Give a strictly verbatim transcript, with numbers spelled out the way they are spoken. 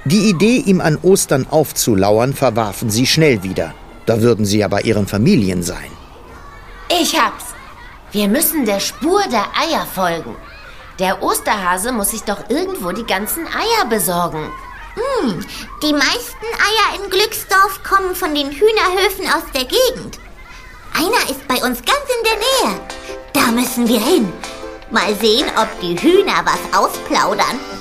Die Idee, ihm an Ostern aufzulauern, verwarfen sie schnell wieder. Da würden sie ja bei ihren Familien sein. Ich hab's. Wir müssen der Spur der Eier folgen. Der Osterhase muss sich doch irgendwo die ganzen Eier besorgen. Hm, die meisten Eier in Glücksdorf kommen von den Hühnerhöfen aus der Gegend. Einer ist bei uns ganz in der Nähe. Da müssen wir hin. Mal sehen, ob die Hühner was ausplaudern.